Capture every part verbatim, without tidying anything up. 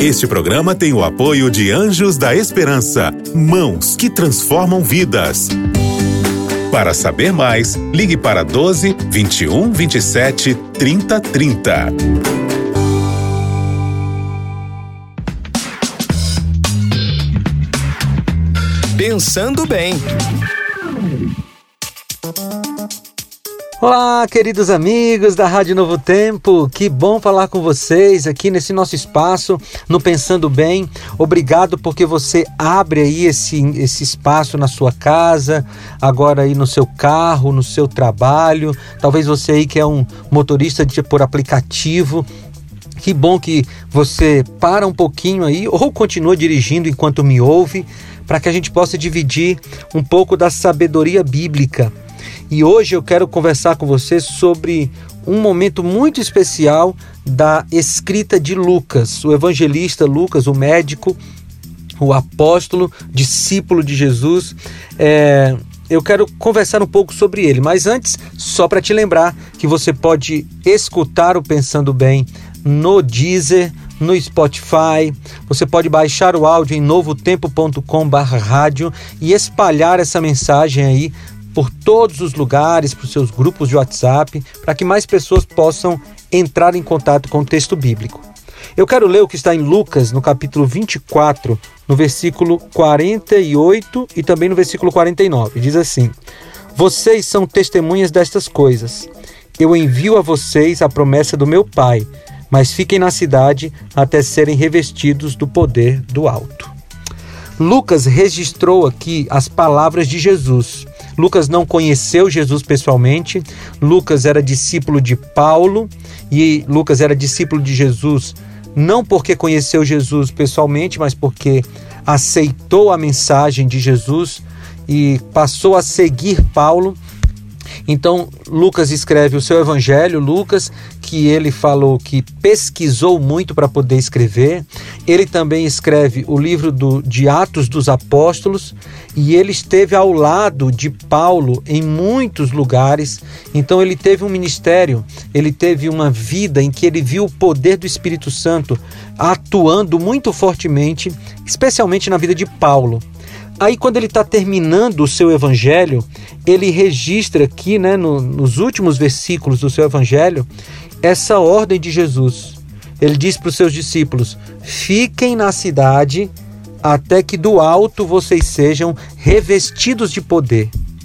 Este programa tem o apoio de Anjos da Esperança, mãos que transformam vidas. Para saber mais, ligue para doze, vinte e um, vinte e sete, trinta, trinta. Pensando bem. Olá, queridos amigos da Rádio Novo Tempo, que bom falar com vocês aqui nesse nosso espaço, no Pensando Bem. Obrigado porque você abre aí esse, esse espaço na sua casa, agora aí no seu carro, no seu trabalho, talvez você aí que é um motorista de, por aplicativo. Que bom que você para um pouquinho aí ou continua dirigindo enquanto me ouve, para que a gente possa dividir um pouco da sabedoria bíblica. E hoje eu quero conversar com você sobre um momento muito especial da escrita de Lucas, o evangelista Lucas, o médico, o apóstolo, discípulo de Jesus. É, eu quero conversar um pouco sobre ele, mas antes, só para te lembrar que você pode escutar o Pensando Bem no Deezer, no Spotify, você pode baixar o áudio em novotempo ponto com barra rádio e espalhar essa mensagem aí por todos os lugares, para os seus grupos de WhatsApp, para que mais pessoas possam entrar em contato com o texto bíblico. Eu quero ler o que está em Lucas, no capítulo vinte e quatro, no versículo quarenta e oito e também no versículo quarenta e nove. Diz assim: Vocês são testemunhas destas coisas. Eu envio a vocês a promessa do meu Pai, mas fiquem na cidade até serem revestidos do poder do alto. Lucas registrou aqui as palavras de Jesus. Lucas não conheceu Jesus pessoalmente, Lucas era discípulo de Paulo e Lucas era discípulo de Jesus não porque conheceu Jesus pessoalmente, mas porque aceitou a mensagem de Jesus e passou a seguir Paulo. Então, Lucas escreve o seu evangelho, Lucas, que ele falou que pesquisou muito para poder escrever. Ele também escreve o livro do, de Atos dos Apóstolos e ele esteve ao lado de Paulo em muitos lugares. Então, ele teve um ministério, ele teve uma vida em que ele viu o poder do Espírito Santo atuando muito fortemente, especialmente na vida de Paulo. Aí, quando ele está terminando o seu evangelho, ele registra aqui, né, no, nos últimos versículos do seu evangelho, essa ordem de Jesus. Ele diz para os seus discípulos: fiquem na cidade até que do alto vocês sejam revestidos de poder.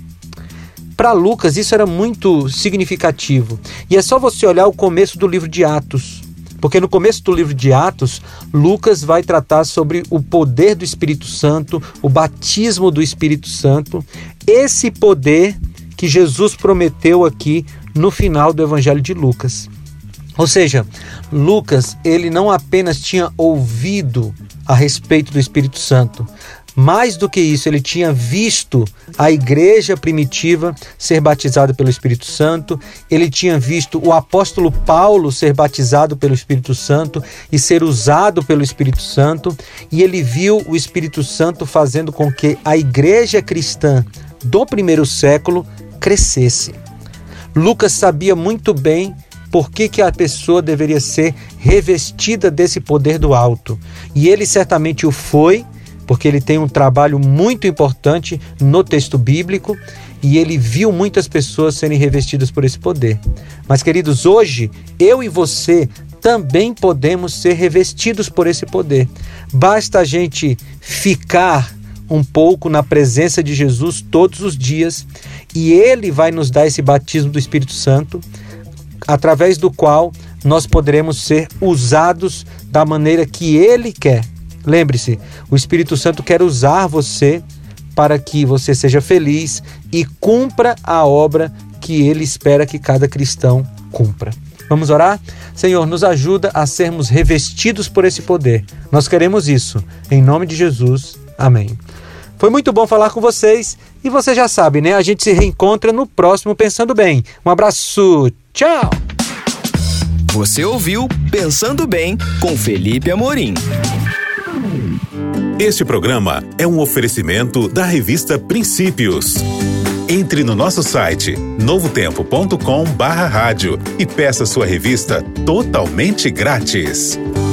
Para Lucas, isso era muito significativo. E é só você olhar o começo do livro de Atos. Porque no começo do livro de Atos, Lucas vai tratar sobre o poder do Espírito Santo, o batismo do Espírito Santo, esse poder que Jesus prometeu aqui no final do Evangelho de Lucas. Ou seja, Lucas, ele não apenas tinha ouvido a respeito do Espírito Santo, mais do que isso, ele tinha visto a igreja primitiva ser batizada pelo Espírito Santo, ele tinha visto o apóstolo Paulo ser batizado pelo Espírito Santo e ser usado pelo Espírito Santo, e ele viu o Espírito Santo fazendo com que a igreja cristã do primeiro século crescesse. Lucas sabia muito bem por que que a pessoa deveria ser revestida desse poder do alto, e ele certamente o foi, porque ele tem um trabalho muito importante no texto bíblico e ele viu muitas pessoas serem revestidas por esse poder. Mas, queridos, hoje eu e você também podemos ser revestidos por esse poder. Basta a gente ficar um pouco na presença de Jesus todos os dias e ele vai nos dar esse batismo do Espírito Santo, através do qual nós poderemos ser usados da maneira que ele quer. Lembre-se, o Espírito Santo quer usar você para que você seja feliz e cumpra a obra que ele espera que cada cristão cumpra. Vamos orar? Senhor, nos ajuda a sermos revestidos por esse poder. Nós queremos isso. Em nome de Jesus. Amém. Foi muito bom falar com vocês e você já sabe, né? A gente se reencontra no próximo Pensando Bem. Um abraço. Tchau! Você ouviu Pensando Bem com Felipe Amorim. Este programa é um oferecimento da revista Princípios. Entre no nosso site novotempo ponto com barra rádio e peça sua revista totalmente grátis.